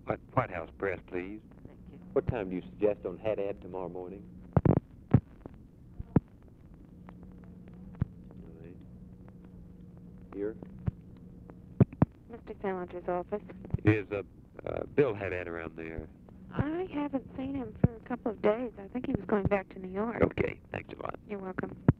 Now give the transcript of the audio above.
White House Press, please. Thank you. What time do you suggest on Haddad tomorrow morning? All right. Here? Mr. Salinger's office. Is Bill Haddad around there? I haven't seen him for a couple of days. I think he was going back to New York. Okay, thanks a lot. You're welcome.